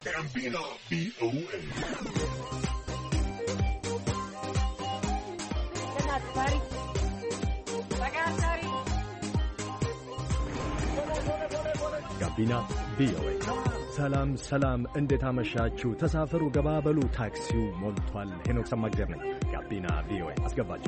ጋቢና ቪኦኤ ጋቢና ቪኦኤ። ሰላም ሰላም፣ እንዴት አመሻችሁ? ተሳፈሩ፣ ገባበሉ፣ ታክሲው ሞልቷል። ሄኖክ ሰማግዘር ነኝ። ጋቢና ቪኦኤ አስገባችሁ።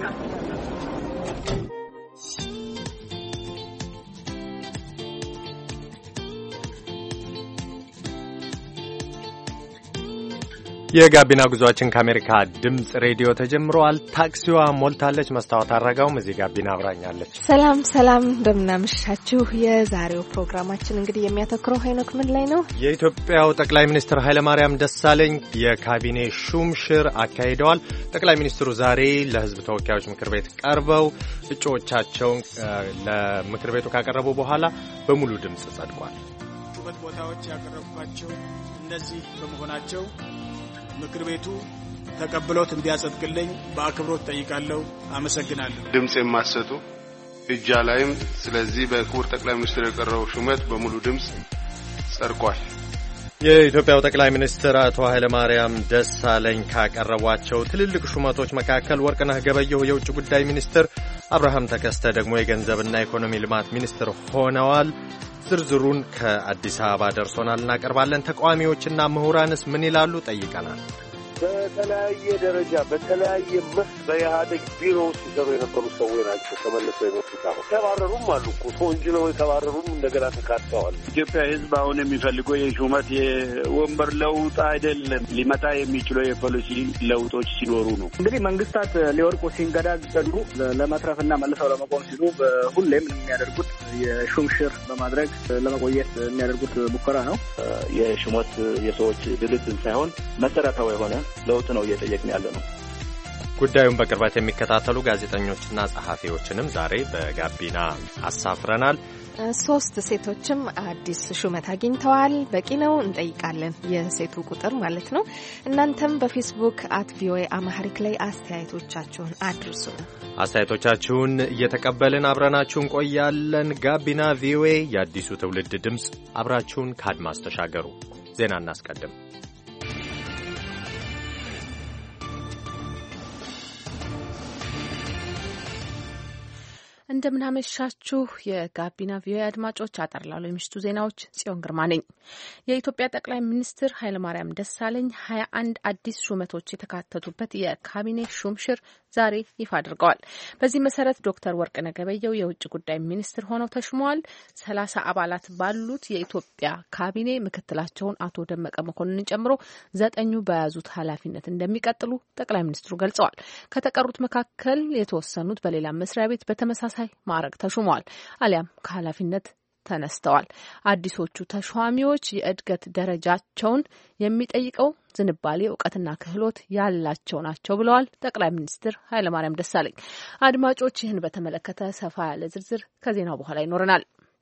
የጋቢና ጉዟችን ከአሜሪካ ድምጽ ሬዲዮ ተጀምሯል። ታክሲዋ ሞልታለች። መስታወት አረጋውም እዚህ ጋቢና አብራኛለች። ሰላም ሰላም፣ እንደምናመሻችሁ። የዛሬው ፕሮግራማችን እንግዲህ የሚያተኩረው ሄኖክ ምን ላይ ነው? የኢትዮጵያው ጠቅላይ ሚኒስትር ኃይለማርያም ደሳለኝ የካቢኔ ሹምሽር አካሂደዋል። ጠቅላይ ሚኒስትሩ ዛሬ ለሕዝብ ተወካዮች ምክር ቤት ቀርበው እጩዎቻቸውን ለምክር ቤቱ ካቀረቡ በኋላ በሙሉ ድምጽ ጸድቋል። ሹመት ቦታዎች ያቀረብኳቸው እነዚህ በመሆናቸው ምክር ቤቱ ተቀብሎት እንዲያጸድቅልኝ በአክብሮት ጠይቃለሁ። አመሰግናለሁ። ድምጽ የማሰጡ እጃ ላይም። ስለዚህ በክቡር ጠቅላይ ሚኒስትር የቀረበው ሹመት በሙሉ ድምጽ ጸድቋል። የኢትዮጵያው ጠቅላይ ሚኒስትር አቶ ኃይለማርያም ደሳለኝ ካቀረቧቸው ትልልቅ ሹመቶች መካከል ወርቅነህ ገበየሁ የውጭ ጉዳይ ሚኒስትር፣ አብርሃም ተከስተ ደግሞ የገንዘብና ኢኮኖሚ ልማት ሚኒስትር ሆነዋል። ዝርዝሩን ከአዲስ አበባ ደርሶናል፣ እናቀርባለን። ተቃዋሚዎችና ምሁራንስ ምን ይላሉ? ጠይቀናል። በተለያየ ደረጃ በተለያየ መስክ በኢህአዴግ ቢሮ ውስጥ ሲሰሩ የነበሩ ሰዎች ናቸው ተመልሰው የመጡት። አሁን ተባረሩም አሉ እኮ ተወንጅለው የተባረሩም እንደገና ተካተዋል። ኢትዮጵያ ሕዝብ አሁን የሚፈልገው የሹመት የወንበር ለውጥ አይደለም። ሊመጣ የሚችለው የፖሊሲ ለውጦች ሲኖሩ ነው። እንግዲህ መንግስታት ሊወርቁ ሲንገዳገዱ ለመትረፍና መልሰው ለመቆም ሲሉ ሁሌም የሚያደርጉት የሹምሽር በማድረግ ለመቆየት የሚያደርጉት ሙከራ ነው። የሹመት የሰዎች ድልድል ሳይሆን መሰረታዊ የሆነ ለውጥ ነው እየጠየቅን ያለ ነው። ጉዳዩን በቅርበት የሚከታተሉ ጋዜጠኞችና ጸሐፊዎችንም ዛሬ በጋቢና አሳፍረናል። 3 ሴቶችም አዲስ ሹመት አግኝተዋል። በቂ ነው እንጠይቃለን። የሴቱ ቁጥር ማለት ነው። እናንተም በፌስቡክ @ቪኦኤ አማህሪክ ላይ አስተያየቶቻችሁን አድርሱ። አስተያየቶቻችሁን እየተቀበልን አብረናችሁ እንቆያለን። ጋቢና ቪኦኤ የአዲሱ ትውልድ ድምፅ። አብራችሁን ከአድማስ ተሻገሩ። ዜና እናስቀድም። እንደምናመሻችሁ የጋቢና ቪኦኤ አድማጮች፣ አጠር ላሉ የምሽቱ ዜናዎች ጽዮን ግርማ ነኝ። የኢትዮጵያ ጠቅላይ ሚኒስትር ኃይለማርያም ደሳለኝ 21 አዲስ ሹመቶች የተካተቱበት የካቢኔ ሹምሽር ዛሬ ይፋ አድርገዋል። በዚህ መሰረት ዶክተር ወርቅነህ ገበየሁ የውጭ ጉዳይ ሚኒስትር ሆነው ተሹመዋል። 30 አባላት ባሉት የኢትዮጵያ ካቢኔ ምክትላቸውን አቶ ደመቀ መኮንንን ጨምሮ 9 በያዙት ኃላፊነት እንደሚቀጥሉ ጠቅላይ ሚኒስትሩ ገልጸዋል። ከተቀሩት መካከል የተወሰኑት በሌላ መስሪያ ቤት በተመሳሳይ ማዕረግ ተሹመዋል አሊያም ከኃላፊነት ተነስተዋል። አዲሶቹ ተሿሚዎች የእድገት ደረጃቸውን የሚጠይቀው ዝንባሌ፣ እውቀትና ክህሎት ያላቸው ናቸው ብለዋል ጠቅላይ ሚኒስትር ኃይለማርያም ደሳለኝ። አድማጮች፣ ይህን በተመለከተ ሰፋ ያለ ዝርዝር ከዜናው በኋላ ይኖረናል።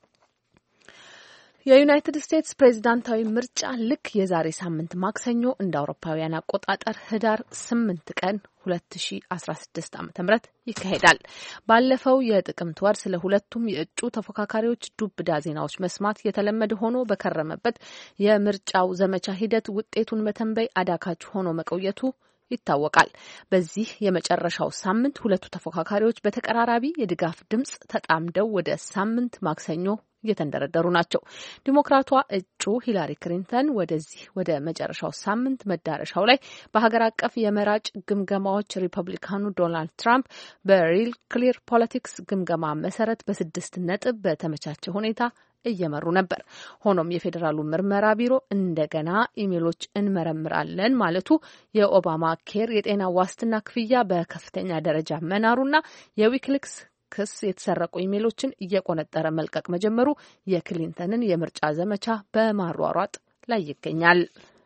የዩናይትድ ስቴትስ ፕሬዝዳንታዊ ምርጫ ልክ የዛሬ ሳምንት ማክሰኞ እንደ አውሮፓውያን አቆጣጠር ህዳር 8 ቀን 2016 ዓ.ም ይካሄዳል። ባለፈው የጥቅምት ወር ስለ ሁለቱም የእጩ ተፎካካሪዎች ዱብዳ ዜናዎች መስማት የተለመደ ሆኖ በከረመበት የምርጫው ዘመቻ ሂደት ውጤቱን መተንበይ አዳጋች ሆኖ መቆየቱ ይታወቃል። በዚህ የመጨረሻው ሳምንት ሁለቱ ተፎካካሪዎች በተቀራራቢ የድጋፍ ድምጽ ተጣምደው ወደ ሳምንት ማክሰኞ እየተንደረደሩ ናቸው። ዲሞክራቷ እጩ ሂላሪ ክሊንተን ወደ መጨረሻው ሳምንት መዳረሻው ላይ በሀገር አቀፍ የመራጭ ግምገማዎች ሪፐብሊካኑ ዶናልድ ትራምፕ በሪል ክሊር ፖለቲክስ ግምገማ መሰረት በ6 ነጥብ በተመቻቸ ሁኔታ እየመሩ ነበር። ሆኖም የፌዴራሉ ምርመራ ቢሮ እንደገና ኢሜሎች እንመረምራለን ማለቱ፣ የኦባማ ኬር የጤና ዋስትና ክፍያ በከፍተኛ ደረጃ መናሩና የዊኪሊክስ ክስ የተሰረቁ ኢሜሎችን እየቆነጠረ መልቀቅ መጀመሩ የክሊንተንን የምርጫ ዘመቻ በማሯሯጥ ላይ ይገኛል።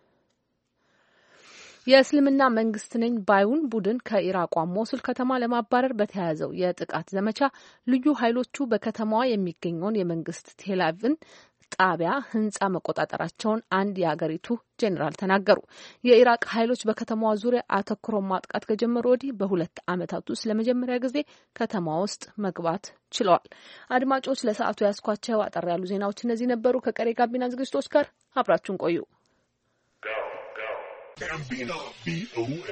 የእስልምና መንግስት ነኝ ባዩን ቡድን ከኢራቋ ሞሱል ከተማ ለማባረር በተያያዘው የጥቃት ዘመቻ ልዩ ኃይሎቹ በከተማዋ የሚገኘውን የመንግስት ቴልአቪቭን ጣቢያ ህንጻ መቆጣጠራቸውን አንድ የአገሪቱ ጄኔራል ተናገሩ። የኢራቅ ኃይሎች በከተማዋ ዙሪያ አተኩሮ ማጥቃት ከጀመሩ ወዲህ በ2 ዓመታት ውስጥ ለመጀመሪያ ጊዜ ከተማ ውስጥ መግባት ችለዋል። አድማጮች፣ ለሰዓቱ ያስኳቸው አጠር ያሉ ዜናዎች እነዚህ ነበሩ። ከቀሪ ጋቢና ዝግጅቶች ጋር አብራችሁን ቆዩ። ጋቢና ቪኦኤ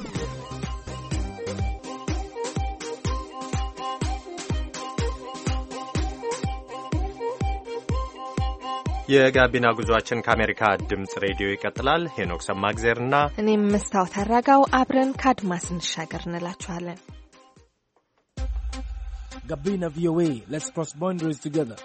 የጋቢና ጉዟችን ከአሜሪካ ድምጽ ሬዲዮ ይቀጥላል። ሄኖክ ሰማግዜርና እኔም መስታወት አራጋው አብረን ከአድማስ እንሻገር እንላችኋለን። ጋቢና ቪኦኤ ሌትስ ክሮስ ባውንደሪስ ቱጌዘር።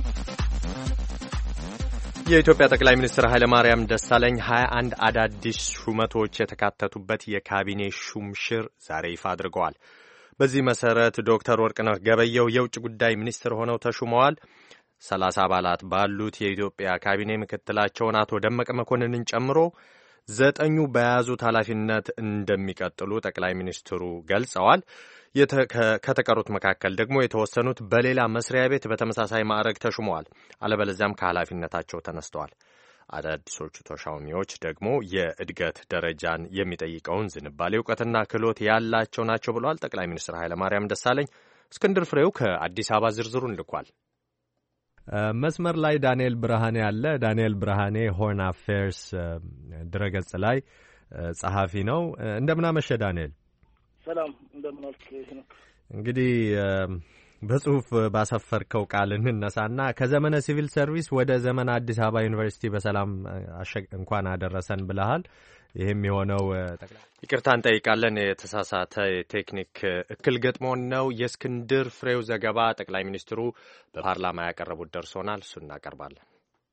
የኢትዮጵያ ጠቅላይ ሚኒስትር ኃይለማርያም ደሳለኝ 21 አዳዲስ ሹመቶች የተካተቱበት የካቢኔ ሹምሽር ዛሬ ይፋ አድርገዋል። በዚህ መሰረት ዶክተር ወርቅነህ ገበየሁ የውጭ ጉዳይ ሚኒስትር ሆነው ተሹመዋል። 30 አባላት ባሉት የኢትዮጵያ ካቢኔ ምክትላቸውን አቶ ደመቀ መኮንንን ጨምሮ 9 በያዙት ኃላፊነት እንደሚቀጥሉ ጠቅላይ ሚኒስትሩ ገልጸዋል። ከተቀሩት መካከል ደግሞ የተወሰኑት በሌላ መስሪያ ቤት በተመሳሳይ ማዕረግ ተሹመዋል፣ አለበለዚያም ከኃላፊነታቸው ተነስተዋል። አዳዲሶቹ ተሿሚዎች ደግሞ የእድገት ደረጃን የሚጠይቀውን ዝንባሌ፣ እውቀትና ክህሎት ያላቸው ናቸው ብለዋል ጠቅላይ ሚኒስትር ኃይለማርያም ደሳለኝ። እስክንድር ፍሬው ከአዲስ አበባ ዝርዝሩን ልኳል። መስመር ላይ ዳንኤል ብርሃኔ አለ። ዳንኤል ብርሃኔ ሆርን አፌርስ ድረገጽ ላይ ጸሐፊ ነው። እንደምናመሸ ዳንኤል። ሰላም እንደምናልክ ነው። እንግዲህ በጽሁፍ ባሰፈርከው ቃል እንነሳና ከዘመነ ሲቪል ሰርቪስ ወደ ዘመነ አዲስ አበባ ዩኒቨርሲቲ በሰላም እንኳን አደረሰን ብለሃል። ይህም የሆነው ይቅርታ እንጠይቃለን፣ የተሳሳተ የቴክኒክ እክል ገጥሞን ነው። የእስክንድር ፍሬው ዘገባ ጠቅላይ ሚኒስትሩ በፓርላማ ያቀረቡት ደርሶናል፣ እሱ እናቀርባለን።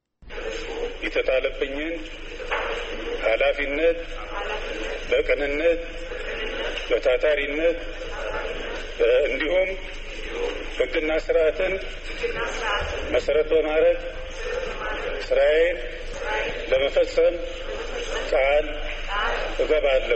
የተጣለብኝን ኃላፊነት በቅንነት በታታሪነት እንዲሁም ሕግና ስርዓትን መሰረት በማድረግ ስራዬን ለመፈጸም ቃል እገባለሁ።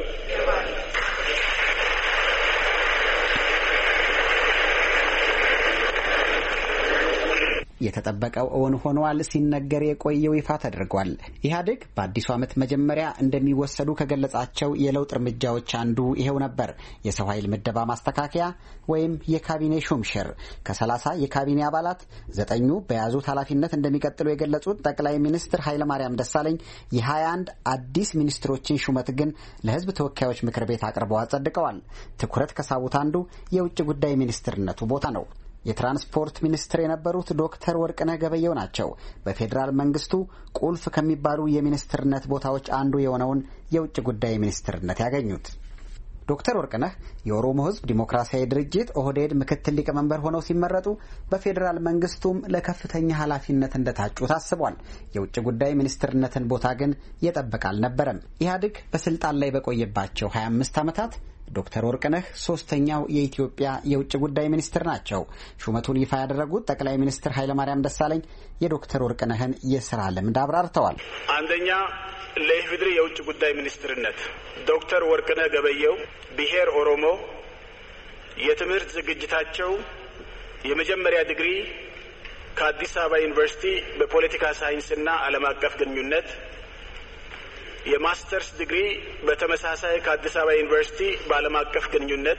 የተጠበቀው እውን ሆኗል ሲነገር የቆየው ይፋ ተደርጓል። ኢህአዴግ በአዲሱ ዓመት መጀመሪያ እንደሚወሰዱ ከገለጻቸው የለውጥ እርምጃዎች አንዱ ይሄው ነበር። የሰው ኃይል ምደባ ማስተካከያ ወይም የካቢኔ ሹምሽር። ከ30 የካቢኔ አባላት 9 በያዙት ኃላፊነት እንደሚቀጥሉ የገለጹት ጠቅላይ ሚኒስትር ኃይለማርያም ደሳለኝ የ21 አዲስ ሚኒስትሮችን ሹመት ግን ለሕዝብ ተወካዮች ምክር ቤት አቅርበው አጸድቀዋል። ትኩረት ከሳቡት አንዱ የውጭ ጉዳይ ሚኒስትርነቱ ቦታ ነው። የትራንስፖርት ሚኒስትር የነበሩት ዶክተር ወርቅነህ ገበየሁ ናቸው። በፌዴራል መንግስቱ ቁልፍ ከሚባሉ የሚኒስትርነት ቦታዎች አንዱ የሆነውን የውጭ ጉዳይ ሚኒስትርነት ያገኙት ዶክተር ወርቅነህ የኦሮሞ ሕዝብ ዲሞክራሲያዊ ድርጅት ኦህዴድ ምክትል ሊቀመንበር ሆነው ሲመረጡ በፌዴራል መንግስቱም ለከፍተኛ ኃላፊነት እንደታጩ ታስቧል። የውጭ ጉዳይ ሚኒስትርነትን ቦታ ግን የጠበቀ አልነበረም። ኢህአዴግ በስልጣን ላይ በቆየባቸው 25 ዓመታት ዶክተር ወርቅነህ ሶስተኛው የኢትዮጵያ የውጭ ጉዳይ ሚኒስትር ናቸው። ሹመቱን ይፋ ያደረጉት ጠቅላይ ሚኒስትር ኃይለማርያም ደሳለኝ የዶክተር ወርቅነህን የስራ ልምድ አብራርተዋል። አንደኛ፣ ለኢፌዴሪ የውጭ ጉዳይ ሚኒስትርነት ዶክተር ወርቅነህ ገበየሁ ብሔር ኦሮሞ፣ የትምህርት ዝግጅታቸው የመጀመሪያ ዲግሪ ከአዲስ አበባ ዩኒቨርሲቲ በፖለቲካ ሳይንስና ዓለም አቀፍ ግንኙነት፣ የማስተርስ ዲግሪ በተመሳሳይ ከአዲስ አበባ ዩኒቨርሲቲ በዓለም አቀፍ ግንኙነት፣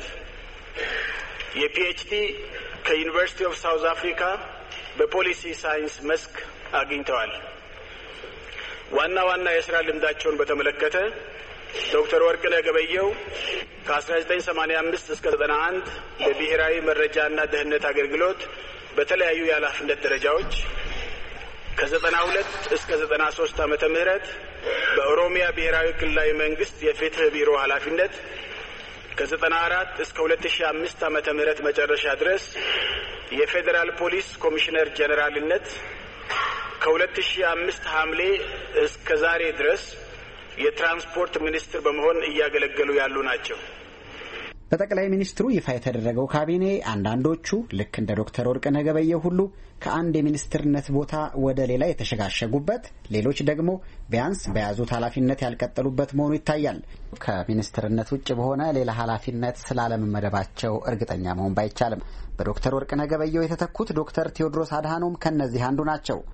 የፒኤችዲ ከዩኒቨርሲቲ ኦፍ ሳውዝ አፍሪካ በፖሊሲ ሳይንስ መስክ አግኝተዋል። ዋና ዋና የስራ ልምዳቸውን በተመለከተ ዶክተር ወርቅነህ ገበየሁ ከ1985 እስከ 91 በብሔራዊ መረጃና ደህንነት አገልግሎት በተለያዩ የኃላፊነት ደረጃዎች፣ ከ92 እስከ 93 ዓመተ ምህረት በኦሮሚያ ብሔራዊ ክልላዊ መንግስት የፍትህ ቢሮ ኃላፊነት፣ ከ94 እስከ 2005 ዓመተ ምህረት መጨረሻ ድረስ የፌዴራል ፖሊስ ኮሚሽነር ጀነራልነት፣ ከ2005 ሐምሌ እስከ ዛሬ ድረስ የትራንስፖርት ሚኒስትር በመሆን እያገለገሉ ያሉ ናቸው። በጠቅላይ ሚኒስትሩ ይፋ የተደረገው ካቢኔ አንዳንዶቹ ልክ እንደ ዶክተር ወርቅነህ ገበየሁ ሁሉ ከአንድ የሚኒስትርነት ቦታ ወደ ሌላ የተሸጋሸጉበት፣ ሌሎች ደግሞ ቢያንስ በያዙት ኃላፊነት ያልቀጠሉበት መሆኑ ይታያል። ከሚኒስትርነት ውጭ በሆነ ሌላ ኃላፊነት ስላለመመደባቸው እርግጠኛ መሆን ባይቻልም በዶክተር ወርቅነህ ገበየሁ የተተኩት ዶክተር ቴዎድሮስ አድሃኖም ከነዚህ አንዱ ናቸው።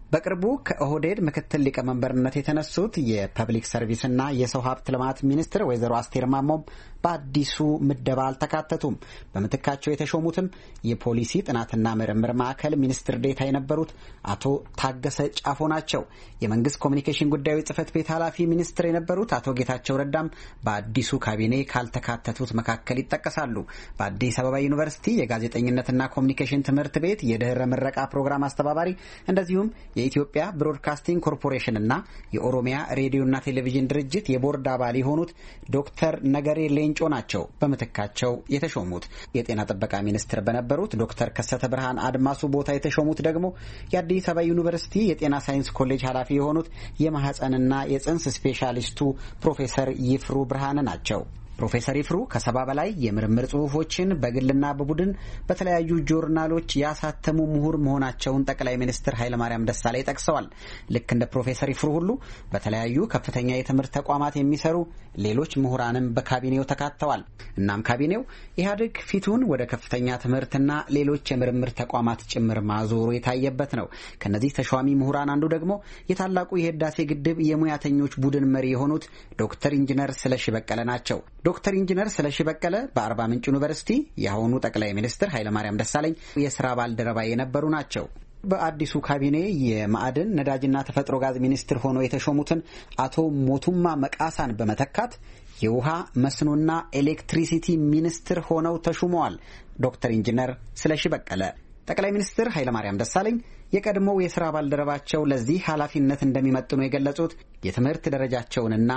በቅርቡ ከኦህዴድ ምክትል ሊቀመንበርነት የተነሱት የፐብሊክ ሰርቪስና የሰው ሀብት ልማት ሚኒስትር ወይዘሮ አስቴር ማሞም በአዲሱ ምደባ አልተካተቱም። በምትካቸው የተሾሙትም የፖሊሲ ጥናትና ምርምር ማዕከል ሚኒስትር ዴኤታ የነበሩት አቶ ታገሰ ጫፎ ናቸው። የመንግስት ኮሚኒኬሽን ጉዳዮች ጽህፈት ቤት ኃላፊ ሚኒስትር የነበሩት አቶ ጌታቸው ረዳም በአዲሱ ካቢኔ ካልተካተቱት መካከል ይጠቀሳሉ። በአዲስ አበባ ዩኒቨርሲቲ የጋዜጠኝነትና ኮሚኒኬሽን ትምህርት ቤት የድህረ ምረቃ ፕሮግራም አስተባባሪ እንደዚሁም የኢትዮጵያ ብሮድካስቲንግ ኮርፖሬሽንና የኦሮሚያ ሬዲዮና ቴሌቪዥን ድርጅት የቦርድ አባል የሆኑት ዶክተር ነገሬ ሌንጮ ናቸው በምትካቸው የተሾሙት። የጤና ጥበቃ ሚኒስትር በነበሩት ዶክተር ከሰተ ብርሃን አድማሱ ቦታ የተሾሙት ደግሞ የአዲስ አበባ ዩኒቨርሲቲ የጤና ሳይንስ ኮሌጅ ኃላፊ የሆኑት የማህፀንና የጽንስ ስፔሻሊስቱ ፕሮፌሰር ይፍሩ ብርሃነ ናቸው። ፕሮፌሰር ይፍሩ ከ70 በላይ የምርምር ጽሑፎችን በግልና በቡድን በተለያዩ ጆርናሎች ያሳተሙ ምሁር መሆናቸውን ጠቅላይ ሚኒስትር ኃይለማርያም ደሳለኝ ጠቅሰዋል። ልክ እንደ ፕሮፌሰር ይፍሩ ሁሉ በተለያዩ ከፍተኛ የትምህርት ተቋማት የሚሰሩ ሌሎች ምሁራንም በካቢኔው ተካተዋል። እናም ካቢኔው ኢህአዴግ ፊቱን ወደ ከፍተኛ ትምህርትና ሌሎች የምርምር ተቋማት ጭምር ማዞሩ የታየበት ነው። ከነዚህ ተሿሚ ምሁራን አንዱ ደግሞ የታላቁ የህዳሴ ግድብ የሙያተኞች ቡድን መሪ የሆኑት ዶክተር ኢንጂነር ስለሺ በቀለ ናቸው። ዶክተር ኢንጂነር ስለሺ በቀለ በአርባ ምንጭ ዩኒቨርሲቲ የአሁኑ ጠቅላይ ሚኒስትር ኃይለማርያም ደሳለኝ የስራ ባልደረባ የነበሩ ናቸው። በአዲሱ ካቢኔ የማዕድን ነዳጅና ተፈጥሮ ጋዝ ሚኒስትር ሆነው የተሾሙትን አቶ ሞቱማ መቃሳን በመተካት የውሃ መስኖና ኤሌክትሪሲቲ ሚኒስትር ሆነው ተሹመዋል። ዶክተር ኢንጂነር ስለሺ በቀለ ጠቅላይ ሚኒስትር ኃይለማርያም ደሳለኝ የቀድሞው የስራ ባልደረባቸው ለዚህ ኃላፊነት እንደሚመጥኑ የገለጹት የትምህርት ደረጃቸውንና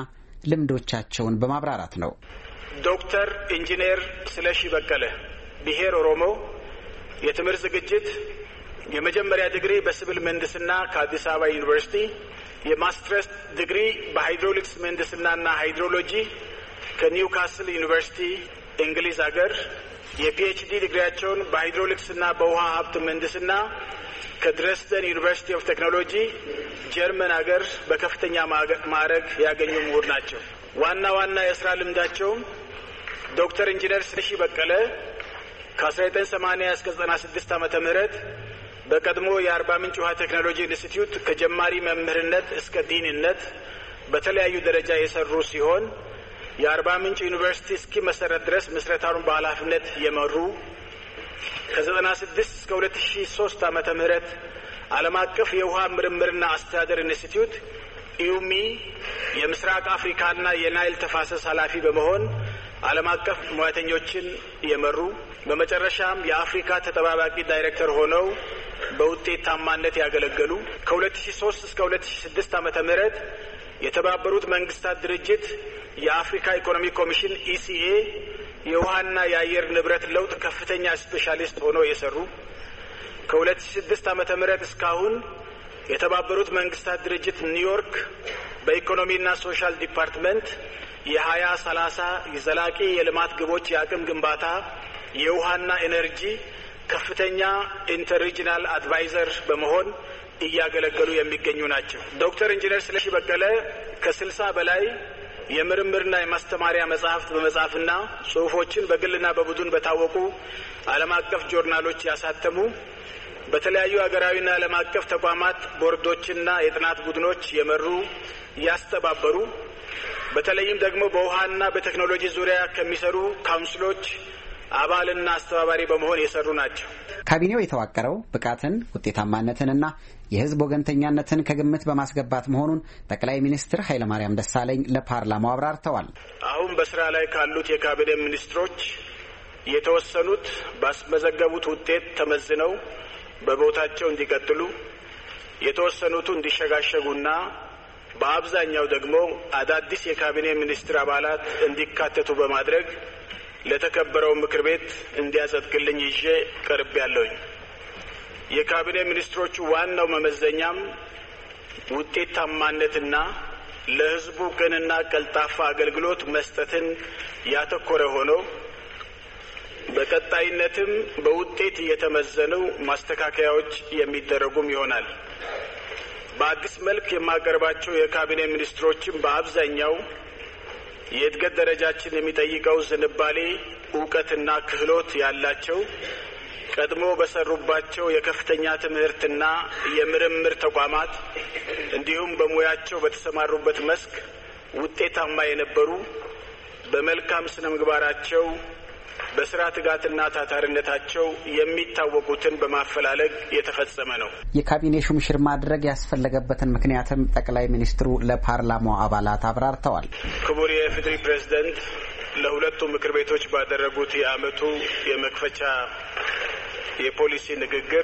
ልምዶቻቸውን በማብራራት ነው። ዶክተር ኢንጂነር ስለሺ በቀለ ብሔር ኦሮሞ፣ የትምህርት ዝግጅት የመጀመሪያ ዲግሪ በሲቪል ምህንድስና ከአዲስ አበባ ዩኒቨርሲቲ፣ የማስተርስ ዲግሪ በሃይድሮሊክስ ምህንድስናና ሃይድሮሎጂ ከኒውካስል ዩኒቨርሲቲ እንግሊዝ ሀገር፣ የፒኤችዲ ዲግሪያቸውን በሃይድሮሊክስና በውሃ ሀብት ምህንድስና ከድሬስደን ዩኒቨርሲቲ ኦፍ ቴክኖሎጂ ጀርመን ሀገር በከፍተኛ ማዕረግ ያገኙ ምሁር ናቸው። ዋና የስራ ልምዳቸውም ዶክተር ኢንጂነር ስለሺ በቀለ ከ1980 እስከ 96 ዓመተ ምህረት በቀድሞ የአርባ ምንጭ ውሃ ቴክኖሎጂ ኢንስቲትዩት ከጀማሪ መምህርነት እስከ ዲንነት በተለያዩ ደረጃ የሰሩ ሲሆን የአርባ ምንጭ ዩኒቨርሲቲ እስኪመሰረት ድረስ ምስረታውን በኃላፊነት የመሩ ከ96 እስከ 2003 ዓመተ ምህረት ዓለም አቀፍ የውሃ ምርምርና አስተዳደር ኢንስቲትዩት ኢዩሚ የምስራቅ አፍሪካና የናይል ተፋሰስ ኃላፊ በመሆን ዓለም አቀፍ ሙያተኞችን የመሩ በመጨረሻም የአፍሪካ ተጠባባቂ ዳይሬክተር ሆነው በውጤታማነት ያገለገሉ ከ2003 እስከ 2006 ዓመተ ምህረት የተባበሩት መንግስታት ድርጅት የአፍሪካ ኢኮኖሚ ኮሚሽን ኢሲኤ የውሃና የአየር ንብረት ለውጥ ከፍተኛ ስፔሻሊስት ሆነው የሰሩ ከ2006 ዓመተ ምህረት እስካሁን የተባበሩት መንግስታት ድርጅት ኒውዮርክ በኢኮኖሚና ሶሻል ዲፓርትመንት የ2030 የዘላቂ የልማት ግቦች የአቅም ግንባታ የውሃና ኤነርጂ ከፍተኛ ኢንተርሪጂናል አድቫይዘር በመሆን እያገለገሉ የሚገኙ ናቸው። ዶክተር ኢንጂነር ስለሺ በቀለ ከ60 በላይ የምርምርና የማስተማሪያ መጽሐፍት በመጻፍና ጽሁፎችን በግልና በቡድን በታወቁ ዓለም አቀፍ ጆርናሎች ያሳተሙ በተለያዩ ሀገራዊና ዓለም አቀፍ ተቋማት ቦርዶችና የጥናት ቡድኖች የመሩ ያስተባበሩ በተለይም ደግሞ በውሃና በቴክኖሎጂ ዙሪያ ከሚሰሩ ካውንስሎች አባልና አስተባባሪ በመሆን የሰሩ ናቸው። ካቢኔው የተዋቀረው ብቃትን፣ ውጤታማነትንና የህዝብ ወገንተኛነትን ከግምት በማስገባት መሆኑን ጠቅላይ ሚኒስትር ኃይለማርያም ደሳለኝ ለፓርላማው አብራርተዋል። አሁን በስራ ላይ ካሉት የካቢኔ ሚኒስትሮች የተወሰኑት ባስመዘገቡት ውጤት ተመዝነው በቦታቸው እንዲቀጥሉ፣ የተወሰኑት እንዲሸጋሸጉና በአብዛኛው ደግሞ አዳዲስ የካቢኔ ሚኒስትር አባላት እንዲካተቱ በማድረግ ለተከበረው ምክር ቤት እንዲያጸድቅልኝ ይዤ ቀርቤያለሁኝ። የካቢኔ ሚኒስትሮቹ ዋናው መመዘኛም ውጤታማነትና ለህዝቡ ቅንና ቀልጣፋ አገልግሎት መስጠትን ያተኮረ ሆኖ በቀጣይነትም በውጤት እየተመዘኑ ማስተካከያዎች የሚደረጉም ይሆናል። በአዲስ መልክ የማቀርባቸው የካቢኔ ሚኒስትሮችም በአብዛኛው የእድገት ደረጃችን የሚጠይቀው ዝንባሌ፣ እውቀትና ክህሎት ያላቸው ቀድሞ በሰሩባቸው የከፍተኛ ትምህርትና የምርምር ተቋማት እንዲሁም በሙያቸው በተሰማሩበት መስክ ውጤታማ የነበሩ በመልካም ስነ ምግባራቸው በስራ ትጋትና ታታሪነታቸው የሚታወቁትን በማፈላለግ የተፈጸመ ነው። የካቢኔ ሹምሽር ማድረግ ያስፈለገበትን ምክንያትም ጠቅላይ ሚኒስትሩ ለፓርላማው አባላት አብራርተዋል። ክቡር የኢፌዴሪ ፕሬዝዳንት ለሁለቱ ምክር ቤቶች ባደረጉት የዓመቱ የመክፈቻ የፖሊሲ ንግግር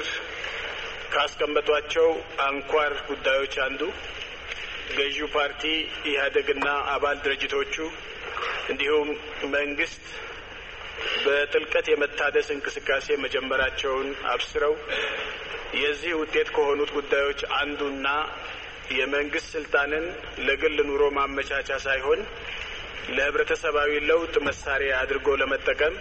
ካስቀመጧቸው አንኳር ጉዳዮች አንዱ ገዢው ፓርቲ ኢህአዴግና አባል ድርጅቶቹ እንዲሁም መንግስት በጥልቀት የመታደስ እንቅስቃሴ መጀመራቸውን አብስረው የዚህ ውጤት ከሆኑት ጉዳዮች አንዱና የመንግስት ስልጣንን ለግል ኑሮ ማመቻቻ ሳይሆን ለህብረተሰባዊ ለውጥ መሳሪያ አድርጎ ለመጠቀም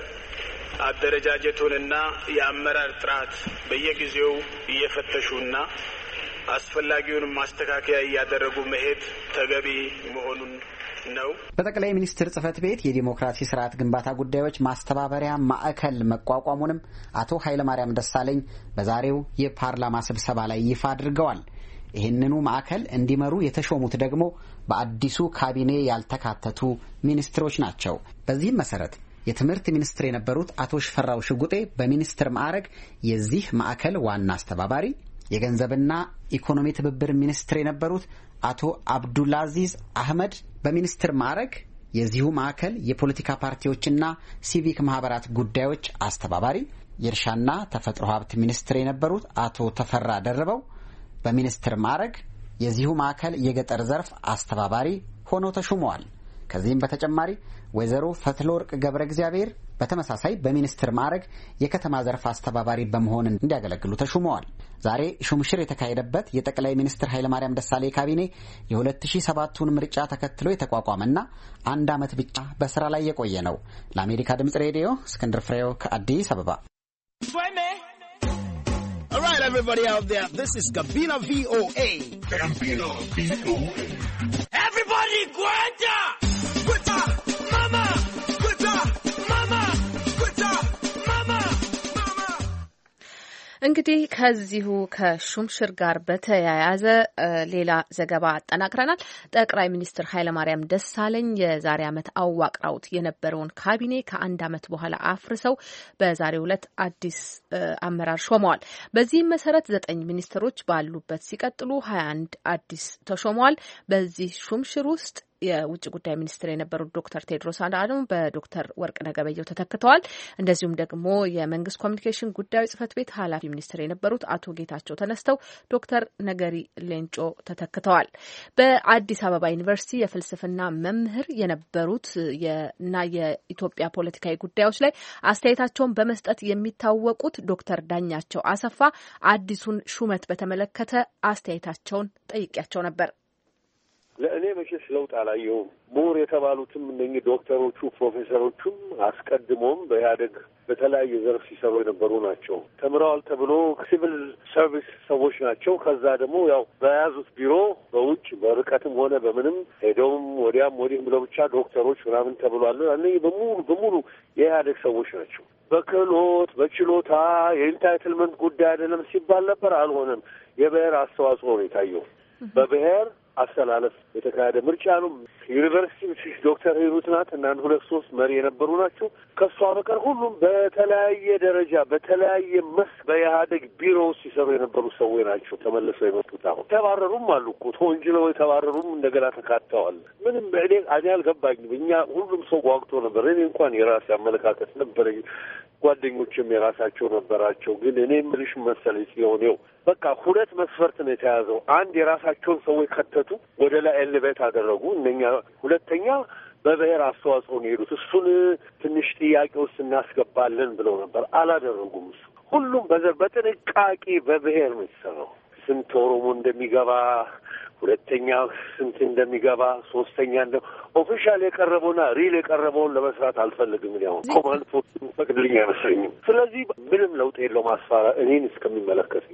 አደረጃጀቱንና የአመራር ጥራት በየጊዜው እየፈተሹና አስፈላጊውን ማስተካከያ እያደረጉ መሄድ ተገቢ መሆኑን ነው። በጠቅላይ ሚኒስትር ጽህፈት ቤት የዲሞክራሲ ስርዓት ግንባታ ጉዳዮች ማስተባበሪያ ማዕከል መቋቋሙንም አቶ ኃይለማርያም ደሳለኝ በዛሬው የፓርላማ ስብሰባ ላይ ይፋ አድርገዋል። ይህንኑ ማዕከል እንዲመሩ የተሾሙት ደግሞ በአዲሱ ካቢኔ ያልተካተቱ ሚኒስትሮች ናቸው። በዚህም መሰረት የትምህርት ሚኒስትር የነበሩት አቶ ሽፈራው ሽጉጤ በሚኒስትር ማዕረግ የዚህ ማዕከል ዋና አስተባባሪ፣ የገንዘብና ኢኮኖሚ ትብብር ሚኒስትር የነበሩት አቶ አብዱልአዚዝ አህመድ በሚኒስትር ማዕረግ የዚሁ ማዕከል የፖለቲካ ፓርቲዎችና ሲቪክ ማህበራት ጉዳዮች አስተባባሪ፣ የእርሻና ተፈጥሮ ሀብት ሚኒስትር የነበሩት አቶ ተፈራ ደርበው በሚኒስትር ማዕረግ የዚሁ ማዕከል የገጠር ዘርፍ አስተባባሪ ሆነው ተሹመዋል። ከዚህም በተጨማሪ ወይዘሮ ፈትለወርቅ ገብረ እግዚአብሔር በተመሳሳይ በሚኒስትር ማዕረግ የከተማ ዘርፍ አስተባባሪ በመሆን እንዲያገለግሉ ተሹመዋል። ዛሬ ሹምሽር የተካሄደበት የጠቅላይ ሚኒስትር ኃይለማርያም ደሳለኝ ካቢኔ የ2007ቱን ምርጫ ተከትሎ የተቋቋመና 1 ዓመት ብቻ በስራ ላይ የቆየ ነው። ለአሜሪካ ድምጽ ሬዲዮ እስክንድር ፍሬው ከአዲስ አበባ። All right, everybody out there, this is Gabina VOA. Gabina VOA. Everybody, Guanta! Guanta! Mama! Guanta! Mama! Guanta! Mama! Mama! እንግዲህ ከዚሁ ከሹምሽር ጋር በተያያዘ ሌላ ዘገባ አጠናቅረናል። ጠቅላይ ሚኒስትር ኃይለማርያም ደሳለኝ የዛሬ ዓመት አዋቅረውት የነበረውን ካቢኔ ከ1 ዓመት በኋላ አፍርሰው በዛሬው ዕለት አዲስ አመራር ሾመዋል። በዚህም መሰረት 9 ሚኒስትሮች ባሉበት ሲቀጥሉ 21 አዲስ ተሾመዋል። በዚህ ሹምሽር ውስጥ የውጭ ጉዳይ ሚኒስትር የነበሩት ዶክተር ቴድሮስ አድሃኖም በዶክተር ወርቅነህ ገበየሁ ተተክተዋል። እንደዚሁም ደግሞ የመንግስት ኮሚኒኬሽን ጉዳዮች ጽህፈት ቤት ኃላፊ ሚኒስትር የነበሩት አቶ ጌታቸው ተነስተው ዶክተር ነገሪ ሌንጮ ተተክተዋል። በአዲስ አበባ ዩኒቨርሲቲ የፍልስፍና መምህር የነበሩት እና የኢትዮጵያ ፖለቲካዊ ጉዳዮች ላይ አስተያየታቸውን በመስጠት የሚታወቁት ዶክተር ዳኛቸው አሰፋ አዲሱን ሹመት በተመለከተ አስተያየታቸውን ጠይቄያቸው ነበር። ለእኔ መቼስ ለውጥ አላየሁም። ምሁር የተባሉትም እነኚህ ዶክተሮቹ ፕሮፌሰሮቹም አስቀድሞም በኢህአዴግ በተለያየ ዘርፍ ሲሰሩ የነበሩ ናቸው። ተምረዋል ተብሎ ሲቪል ሰርቪስ ሰዎች ናቸው። ከዛ ደግሞ ያው በያዙት ቢሮ በውጭ በርቀትም ሆነ በምንም ሄደውም ወዲያም ወዲህም ብለው ብቻ ዶክተሮች ምናምን ተብሏል። እነኚህ በሙሉ የኢህአዴግ ሰዎች ናቸው። በክህሎት በችሎታ የኢንታይትልመንት ጉዳይ አይደለም ሲባል ነበር። አልሆነም። የብሔር አስተዋጽኦ ነው የታየው። በብሔር አስተላለፍ የተካሄደ ምርጫ ነው። ዩኒቨርሲቲ ዶክተር ሂሩት ናት እና 2-3 መሪ የነበሩ ናቸው። ከሷ በቀር ሁሉም በተለያየ ደረጃ በተለያየ መስክ በኢህአዴግ ቢሮ ሲሰሩ የነበሩ ሰዎች ናቸው። ተመልሰው የመጡት አሁን ተባረሩም አሉ እኮ ተወንጅለው የተባረሩም እንደገና ተካተዋል። ምንም እኔ አልገባኝም። እኛ ሁሉም ሰው ጓጉቶ ነበር። እኔ እንኳን የራሴ አመለካከት ነበረኝ። ጓደኞችም የራሳቸው ነበራቸው። ግን እኔ ምልሽ መሰለኝ ሲሆነው በቃ 2 መስፈርት ነው የተያዘው። አንድ የራሳቸውን ሰዎች ከተቱ ወደ ላይ ኤሌቬት አደረጉ። እነኛ ሁለተኛ በብሔር አስተዋጽኦ ነው የሄዱት። እሱን ትንሽ ጥያቄ ውስጥ እናስገባለን ብለው ነበር። አላደረጉም። እሱ ሁሉም በዘር በጥንቃቄ በብሔር ነው የተሰራው። ስንት ኦሮሞ እንደሚገባ፣ ሁለተኛ ስንት እንደሚገባ፣ ሶስተኛ ኦፊሻል የቀረበውና ሪል የቀረበውን ለመስራት አልፈልግም። ያው ኮማንድ ፖስት ፈቅድልኝ አይመስለኝም። ስለዚህ ምንም ለውጥ የለውም አስፋራ እኔን እስከሚመለከት።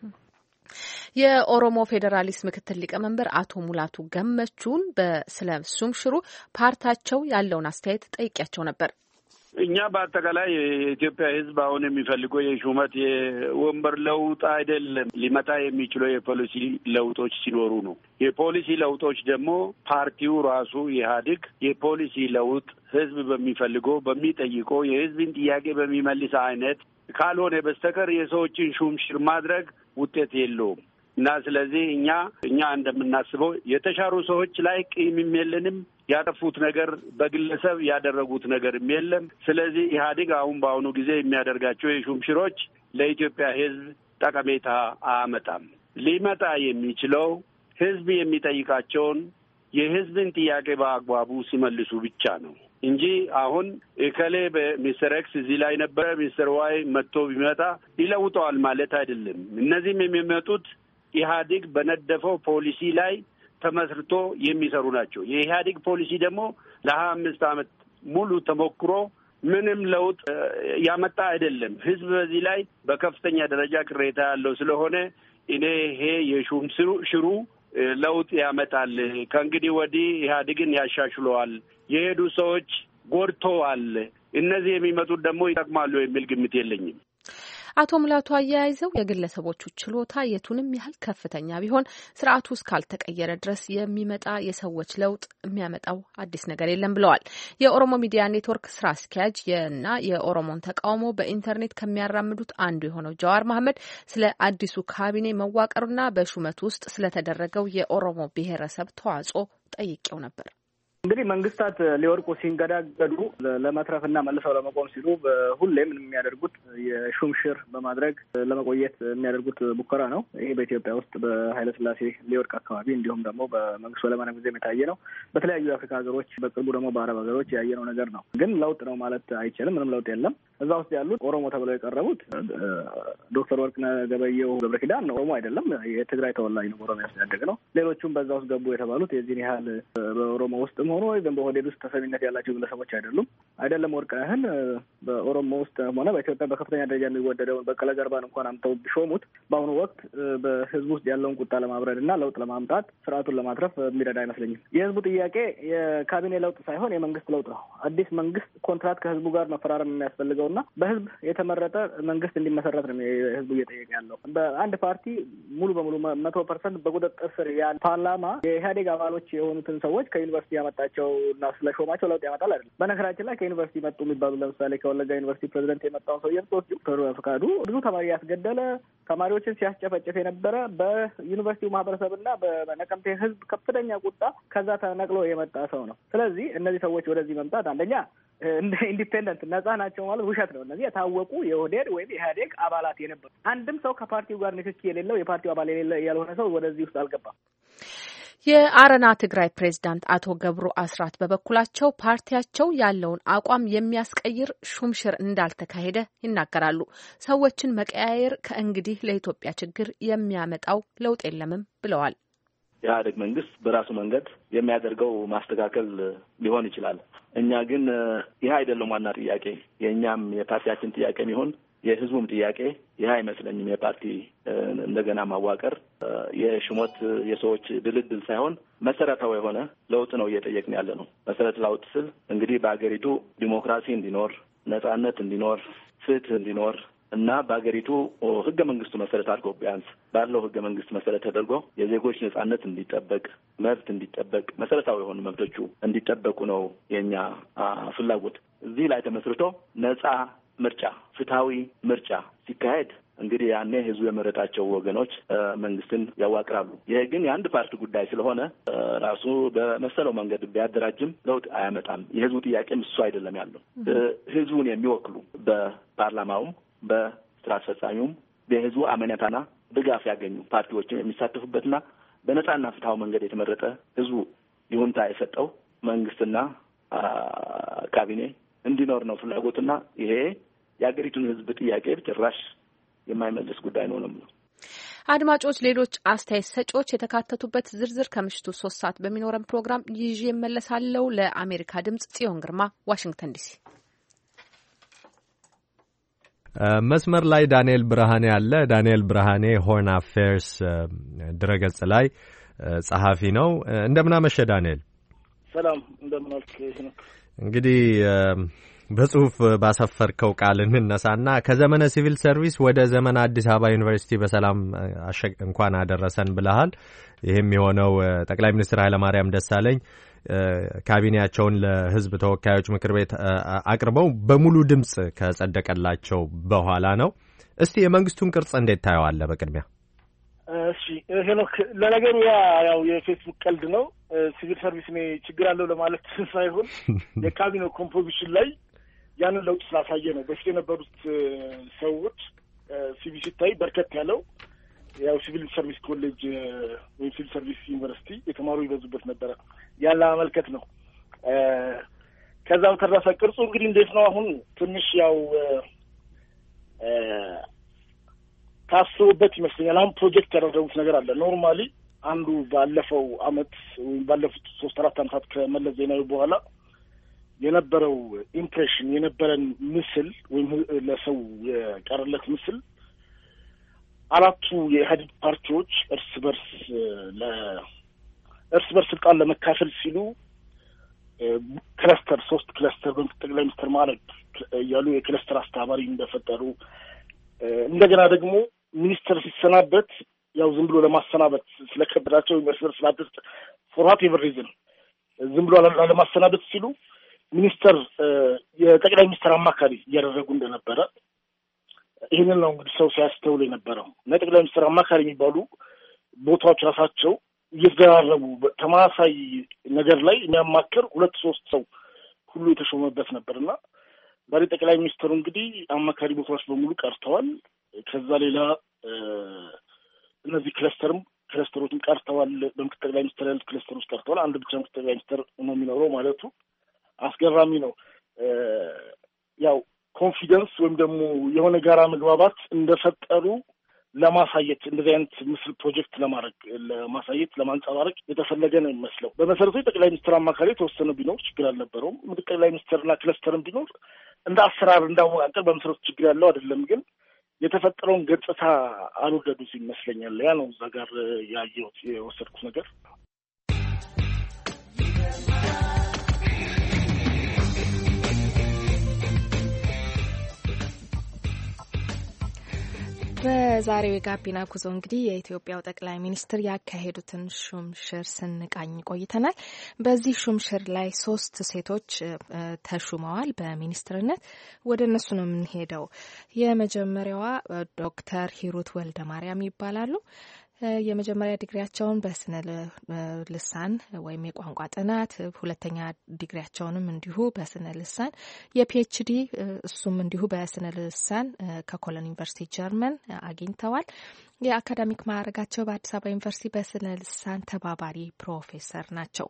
የኦሮሞ ፌዴራሊስት ምክትል ሊቀመንበር አቶ ሙላቱ ገመቹን ስለ ሹምሽሩ ፓርቲያቸው ያለውን አስተያየት ጠይቄያቸው ነበር። እኛ በአጠቃላይ የኢትዮጵያ ሕዝብ አሁን የሚፈልገው የሹመት የወንበር ለውጥ አይደለም። ሊመጣ የሚችለው የፖሊሲ ለውጦች ሲኖሩ ነው። የፖሊሲ ለውጦች ደግሞ ፓርቲው ራሱ ኢህአዴግ የፖሊሲ ለውጥ ሕዝብ በሚፈልገው በሚጠይቀው የሕዝብን ጥያቄ በሚመልስ አይነት ካልሆነ በስተቀር የሰዎችን ሹምሽር ማድረግ ውጤት የለውም እና ስለዚህ እኛ እንደምናስበው የተሻሩ ሰዎች ላይ ቂምም የለንም። ያጠፉት ነገር በግለሰብ ያደረጉት ነገርም የለም። ስለዚህ ኢህአዴግ አሁን በአሁኑ ጊዜ የሚያደርጋቸው የሹምሽሮች ለኢትዮጵያ ሕዝብ ጠቀሜታ አያመጣም። ሊመጣ የሚችለው ሕዝብ የሚጠይቃቸውን የሕዝብን ጥያቄ በአግባቡ ሲመልሱ ብቻ ነው እንጂ አሁን እከሌ በሚስተር ኤክስ እዚህ ላይ ነበረ ሚስተር ዋይ መጥቶ ቢመጣ ይለውጠዋል ማለት አይደለም። እነዚህም የሚመጡት ኢህአዴግ በነደፈው ፖሊሲ ላይ ተመስርቶ የሚሰሩ ናቸው። የኢህአዴግ ፖሊሲ ደግሞ ለ25 ዓመት ሙሉ ተሞክሮ ምንም ለውጥ ያመጣ አይደለም። ህዝብ በዚህ ላይ በከፍተኛ ደረጃ ቅሬታ ያለው ስለሆነ እኔ ይሄ የሹም ሽሩ ለውጥ ያመጣል፣ ከእንግዲህ ወዲህ ኢህአዴግን ያሻሽለዋል፣ የሄዱ ሰዎች ጎድተዋል፣ እነዚህ የሚመጡት ደግሞ ይጠቅማሉ የሚል ግምት የለኝም። አቶ ሙላቱ አያይዘው የግለሰቦቹ ችሎታ የቱንም ያህል ከፍተኛ ቢሆን ስርዓቱ እስካልተቀየረ ድረስ የሚመጣ የሰዎች ለውጥ የሚያመጣው አዲስ ነገር የለም ብለዋል። የኦሮሞ ሚዲያ ኔትወርክ ስራ አስኪያጅ እና የኦሮሞን ተቃውሞ በኢንተርኔት ከሚያራምዱት አንዱ የሆነው ጀዋር መሐመድ ስለ አዲሱ ካቢኔ መዋቀሩና በሹመት ውስጥ ስለተደረገው የኦሮሞ ብሔረሰብ ተዋጽኦ ጠይቄው ነበር። እንግዲህ መንግስታት ሊወርቁ ሲንገዳገዱ ለመትረፍና መልሰው ለመቆም ሲሉ ሁሌም የሚያደርጉት የሹምሽር በማድረግ ለመቆየት የሚያደርጉት ሙከራ ነው። ይሄ በኢትዮጵያ ውስጥ በኃይለ ሥላሴ ሊወርቅ አካባቢ እንዲሁም ደግሞ በመንግስቱ ኃይለማርያም ጊዜ የታየ ነው። በተለያዩ የአፍሪካ ሀገሮች፣ በቅርቡ ደግሞ በአረብ ሀገሮች ያየነው ነገር ነው። ግን ለውጥ ነው ማለት አይቻልም። ምንም ለውጥ የለም። እዛ ውስጥ ያሉት ኦሮሞ ተብለው የቀረቡት ዶክተር ወርቅነህ ገበየሁ ገብረ ኪዳን ኦሮሞ አይደለም፣ የትግራይ ተወላጅ ነው፣ ኦሮሚያ ውስጥ ያደገ ነው። ሌሎቹም በዛ ውስጥ ገቡ የተባሉት የዚህን ያህል በኦሮሞ ውስጥም ሆኖ ወይም በኦህዴድ ውስጥ ተሰሚነት ያላቸው ግለሰቦች አይደለም። ወርቅነህን በኦሮሞ ውስጥ ሆነ በኢትዮጵያ በከፍተኛ ደረጃ የሚወደደውን በቀለ ገርባን እንኳን አምተው ቢሾሙት በአሁኑ ወቅት በህዝቡ ውስጥ ያለውን ቁጣ ለማብረድ እና ለውጥ ለማምጣት ስርዓቱን ለማትረፍ የሚረዳ አይመስለኝም። የህዝቡ ጥያቄ የካቢኔ ለውጥ ሳይሆን የመንግስት ለውጥ ነው። አዲስ መንግስት ኮንትራት ከህዝቡ ጋር መፈራረም የሚያስፈልገውና በህዝብ የተመረጠ መንግስት እንዲመሰረት ነው ህዝቡ እየጠየቀ ያለው። በአንድ ፓርቲ ሙሉ በሙሉ 100% በቁጥጥር ስር ያለ ፓርላማ የኢህአዴግ አባሎች የሆኑትን ሰዎች ከዩኒቨርሲቲ ያመጣቸው እና ስለሾማቸው ለውጥ ያመጣል አይደለም። በነገራችን ላይ ከዩኒቨርሲቲ መጡ የሚባሉ ለምሳሌ ከወለጋ ዩኒቨርሲቲ ፕሬዚደንት የመጣውን ሰው የምትወስዱ ፈቃዱ ብዙ ተማሪ ያስገደለ ተማሪዎችን ሲያስጨፈጭፍ የነበረ በዩኒቨርሲቲው ማህበረሰብና በነቀምቴ ህዝብ ከፍተኛ ቁጣ ከዛ ተነቅሎ የመጣ ሰው ነው። ስለዚህ እነዚህ ሰዎች ወደዚህ መምጣት አንደኛ እንደ ኢንዲፔንደንት ነጻ ናቸው ማለት ውሸት ነው። እነዚህ የታወቁ የኦህዴድ ወይም የኢህአዴግ አባላት የነበሩ አንድም ሰው ከፓርቲው ጋር ንክኪ የሌለው የፓርቲው አባል ያልሆነ ሰው ወደዚህ ውስጥ አልገባም። የአረና ትግራይ ፕሬዝዳንት አቶ ገብሩ አስራት በበኩላቸው ፓርቲያቸው ያለውን አቋም የሚያስቀይር ሹምሽር እንዳልተካሄደ ይናገራሉ። ሰዎችን መቀያየር ከእንግዲህ ለኢትዮጵያ ችግር የሚያመጣው ለውጥ የለምም ብለዋል። የኢህአዴግ መንግስት በራሱ መንገድ የሚያደርገው ማስተካከል ሊሆን ይችላል። እኛ ግን ይህ አይደለም ዋና ጥያቄ። የእኛም የፓርቲያችን ጥያቄ የሚሆን የህዝቡም ጥያቄ ይህ አይመስለኝም። የፓርቲ እንደገና ማዋቀር የሽሞት የሰዎች ድልድል ሳይሆን መሰረታዊ የሆነ ለውጥ ነው እየጠየቅን ያለ ነው። መሰረት ለውጥ ስል እንግዲህ በሀገሪቱ ዲሞክራሲ እንዲኖር፣ ነጻነት እንዲኖር፣ ፍትህ እንዲኖር እና በሀገሪቱ ህገ መንግስቱ መሰረት አድርጎ ቢያንስ ባለው ህገ መንግስት መሰረት ተደርጎ የዜጎች ነጻነት እንዲጠበቅ፣ መብት እንዲጠበቅ፣ መሰረታዊ የሆኑ መብቶቹ እንዲጠበቁ ነው የኛ ፍላጎት። እዚህ ላይ ተመስርቶ ነጻ ምርጫ፣ ፍትሃዊ ምርጫ ሲካሄድ እንግዲህ ያኔ ህዝቡ የመረጣቸው ወገኖች መንግስትን ያዋቅራሉ። ይሄ ግን የአንድ ፓርቲ ጉዳይ ስለሆነ ራሱ በመሰለው መንገድ ቢያደራጅም ለውጥ አያመጣም። የህዝቡ ጥያቄም እሱ አይደለም ያለው። ህዝቡን የሚወክሉ በፓርላማውም በስራ አስፈጻሚውም በህዝቡ አመኔታና ድጋፍ ያገኙ ፓርቲዎችም የሚሳተፉበትና በነጻና ፍትሃዊ መንገድ የተመረጠ ህዝቡ ይሁንታ የሰጠው መንግስትና ካቢኔ እንዲኖር ነው ፍላጎትና ይሄ የሀገሪቱን ህዝብ ጥያቄ ጭራሽ የማይመልስ ጉዳይ ነው ነው። አድማጮች፣ ሌሎች አስተያየት ሰጪዎች የተካተቱበት ዝርዝር ከምሽቱ 3 ሰዓት በሚኖረን ፕሮግራም ይዤ እመለሳለሁ። ለአሜሪካ ድምጽ ጽዮን ግርማ፣ ዋሽንግተን ዲሲ። መስመር ላይ ዳንኤል ብርሃኔ አለ። ዳንኤል ብርሃኔ ሆርን አፌርስ ድረገጽ ላይ ጸሐፊ ነው። እንደምን አመሸ ዳንኤል? ሰላም፣ እንደምን አልክ? እንግዲህ በጽሁፍ ባሰፈርከው ቃል እንነሳና ከዘመነ ሲቪል ሰርቪስ ወደ ዘመነ አዲስ አበባ ዩኒቨርሲቲ በሰላም እንኳን አደረሰን ብለሃል። ይህም የሆነው ጠቅላይ ሚኒስትር ኃይለማርያም ደሳለኝ ካቢኔያቸውን ለሕዝብ ተወካዮች ምክር ቤት አቅርበው በሙሉ ድምጽ ከጸደቀላቸው በኋላ ነው። እስቲ የመንግስቱን ቅርጽ እንዴት ታየዋለህ? በቅድሚያ እሺ ሄኖክ፣ ለነገሩ ያው የፌስቡክ ቀልድ ነው። ሲቪል ሰርቪስ ነው ችግር አለው ለማለት ሳይሆን የካቢኔው ኮምፖዚሽን ላይ ያንን ለውጥ ስላሳየ ነው። በፊት የነበሩት ሰዎች ሲቪል ሲታይ በርከት ያለው ያው ሲቪል ሰርቪስ ኮሌጅ ወይም ሲቪል ሰርቪስ ዩኒቨርሲቲ የተማሩ ይበዙበት ነበረ። ያን ለማመልከት ነው። ከዛው ተረፈ ቅርጹ እንግዲህ እንዴት ነው? አሁን ትንሽ ያው ታስቦበት ይመስለኛል። አሁን ፕሮጀክት ያደረጉት ነገር አለ። ኖርማሊ አንዱ ባለፈው አመት ወይም ባለፉት 3-4 አመታት ከመለስ ዜናዊ በኋላ የነበረው ኢምፕሬሽን የነበረን ምስል ወይም ለሰው የቀረለት ምስል አራቱ የኢህአዴግ ፓርቲዎች እርስ በርስ ስልጣን ለመካፈል ሲሉ ክለስተር 3 ክለስተር በጠቅላይ ሚኒስትር ማዕረግ እያሉ የክለስተር አስተባባሪ እንደፈጠሩ እንደገና ደግሞ ሚኒስተር ሲሰናበት ያው ዝም ብሎ ለማሰናበት ስለከበዳቸው ሚኒስተር ስላደስ ፎርሃት ኤቨሪዝን ዝም ብሎ ለማሰናበት ሲሉ ሚኒስተር የጠቅላይ ሚኒስትር አማካሪ እያደረጉ እንደነበረ ይህንን ነው እንግዲህ ሰው ሲያስተውል የነበረው። ጠቅላይ ሚኒስትር አማካሪ የሚባሉ ቦታዎች ራሳቸው እየተደራረቡ ተመሳሳይ ነገር ላይ የሚያማክር 2-3 ሰው ሁሉ የተሾመበት ነበርና ዛሬ ጠቅላይ ሚኒስትሩ እንግዲህ አማካሪ ቦታዎች በሙሉ ቀርተዋል። ከዛ ሌላ እነዚህ ክለስተሮችም ቀርተዋል። በምክትል ጠቅላይ ሚኒስትር ያሉት ክለስተሮች ቀርተዋል። አንድ ብቻ ምክትል ጠቅላይ ሚኒስትር ነው የሚኖረው ማለቱ አስገራሚ ነው። ያው ኮንፊደንስ ወይም ደግሞ የሆነ ጋራ መግባባት እንደፈጠሩ ለማሳየት እንደዚህ አይነት ምስል ፕሮጀክት ለማሳየት ለማንጸባረቅ የተፈለገ ነው የሚመስለው። በመሰረቱ የጠቅላይ ሚኒስትር አማካሪ የተወሰነ ቢኖር ችግር አልነበረውም። ምክትል ጠቅላይ ሚኒስትርና ክለስተርም ቢኖር እንደ አሰራር እንዳወቃቀር በመሰረቱ ችግር ያለው አይደለም። ግን የተፈጠረውን ገጽታ አልወደዱት ይመስለኛል። ያ ነው እዛ ጋር ያየሁት የወሰድኩት ነገር። በዛሬው የጋቢና ጉዞ እንግዲህ የኢትዮጵያው ጠቅላይ ሚኒስትር ያካሄዱትን ሹምሽር ስንቃኝ ቆይተናል። በዚህ ሹምሽር ላይ 3 ሴቶች ተሹመዋል በሚኒስትርነት። ወደ እነሱ ነው የምንሄደው። የመጀመሪያዋ ዶክተር ሂሩት ወልደ ማርያም ይባላሉ። የመጀመሪያ ዲግሪያቸውን በስነ ልሳን ወይም የቋንቋ ጥናት፣ ሁለተኛ ዲግሪያቸውንም እንዲሁ በስነ ልሳን፣ የፒኤችዲ እሱም እንዲሁ በስነ ልሳን ከኮሎን ዩኒቨርሲቲ ጀርመን አግኝተዋል። የአካዳሚክ ማዕረጋቸው በአዲስ አበባ ዩኒቨርሲቲ በስነ ልሳን ተባባሪ ፕሮፌሰር ናቸው።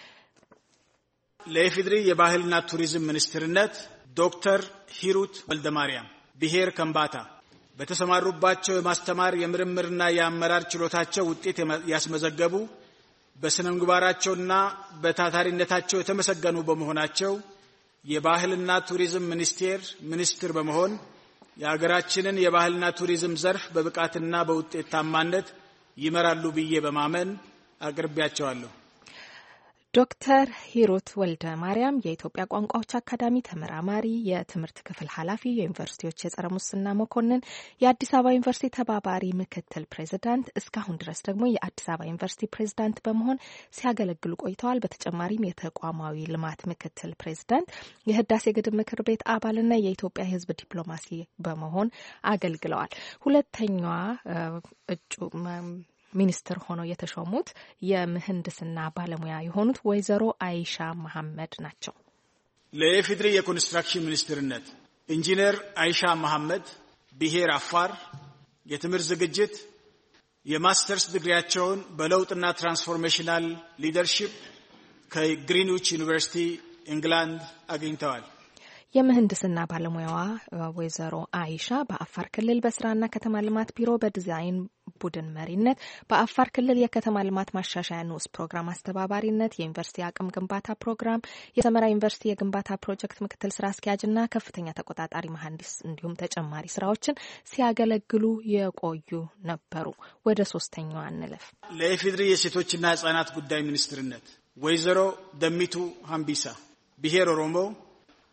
ለኢፌዴሪ የባህልና ቱሪዝም ሚኒስትርነት ዶክተር ሂሩት ወልደ ማርያም ብሔር ከምባታ በተሰማሩባቸው የማስተማር የምርምርና የአመራር ችሎታቸው ውጤት ያስመዘገቡ በስነ ምግባራቸውና በታታሪነታቸው የተመሰገኑ በመሆናቸው የባህልና ቱሪዝም ሚኒስትር በመሆን የሀገራችንን የባህልና ቱሪዝም ዘርፍ በብቃትና በውጤታማነት ይመራሉ ብዬ በማመን አቅርቤያቸዋለሁ። ዶክተር ሂሩት ወልደ ማርያም የኢትዮጵያ ቋንቋዎች አካዳሚ ተመራማሪ፣ የትምህርት ክፍል ኃላፊ፣ የዩኒቨርሲቲዎች የጸረ ሙስና መኮንን፣ የአዲስ አበባ ዩኒቨርሲቲ ተባባሪ ምክትል ፕሬዚዳንት፣ እስካሁን ድረስ ደግሞ የአዲስ አበባ ዩኒቨርሲቲ ፕሬዚዳንት በመሆን ሲያገለግሉ ቆይተዋል። በተጨማሪም የተቋማዊ ልማት ምክትል ፕሬዚዳንት፣ የህዳሴ ግድብ ምክር ቤት አባልና የኢትዮጵያ ሕዝብ ዲፕሎማሲ በመሆን አገልግለዋል። ሁለተኛዋ እጩ ሚኒስትር ሆነው የተሾሙት የምህንድስና ባለሙያ የሆኑት ወይዘሮ አይሻ መሐመድ ናቸው። ለኢፌዴሪ የኮንስትራክሽን ሚኒስትርነት ኢንጂነር አይሻ መሐመድ ብሔር አፋር፣ የትምህርት ዝግጅት የማስተርስ ዲግሪያቸውን በለውጥና ትራንስፎርሜሽናል ሊደርሺፕ ከግሪንዊች ዩኒቨርሲቲ ኢንግላንድ አግኝተዋል። የምህንድስና ባለሙያዋ ወይዘሮ አይሻ በአፋር ክልል በስራና ከተማ ልማት ቢሮ በዲዛይን ቡድን መሪነት፣ በአፋር ክልል የከተማ ልማት ማሻሻያ ንዑስ ፕሮግራም አስተባባሪነት፣ የዩኒቨርሲቲ አቅም ግንባታ ፕሮግራም፣ የሰመራ ዩኒቨርሲቲ የግንባታ ፕሮጀክት ምክትል ስራ አስኪያጅና ከፍተኛ ተቆጣጣሪ መሐንዲስ እንዲሁም ተጨማሪ ስራዎችን ሲያገለግሉ የቆዩ ነበሩ። ወደ ሶስተኛዋ እንለፍ። ለኢፌዴሪ የሴቶችና ህጻናት ጉዳይ ሚኒስትርነት ወይዘሮ ደሚቱ ሀምቢሳ ብሔር ኦሮሞ፣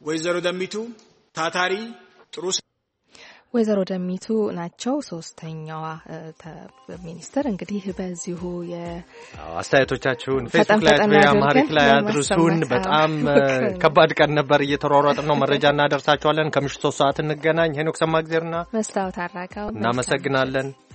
ወይዘሮ ደሚቱ ታታሪ ጥሩ ወይዘሮ ደሚቱ ናቸው ሶስተኛዋ ሚኒስትር። እንግዲህ በዚሁ አስተያየቶቻችሁን ፌስቡክ ላይ በአማሪክ ላይ አድርሱን። በጣም ከባድ ቀን ነበር፣ እየተሯሯጥን ነው። መረጃ እናደርሳችኋለን። ከምሽቱ 3 ሰዓት እንገናኝ። ሄኖክ ሰማግዜርና መስታወት አራጋው እናመሰግናለን።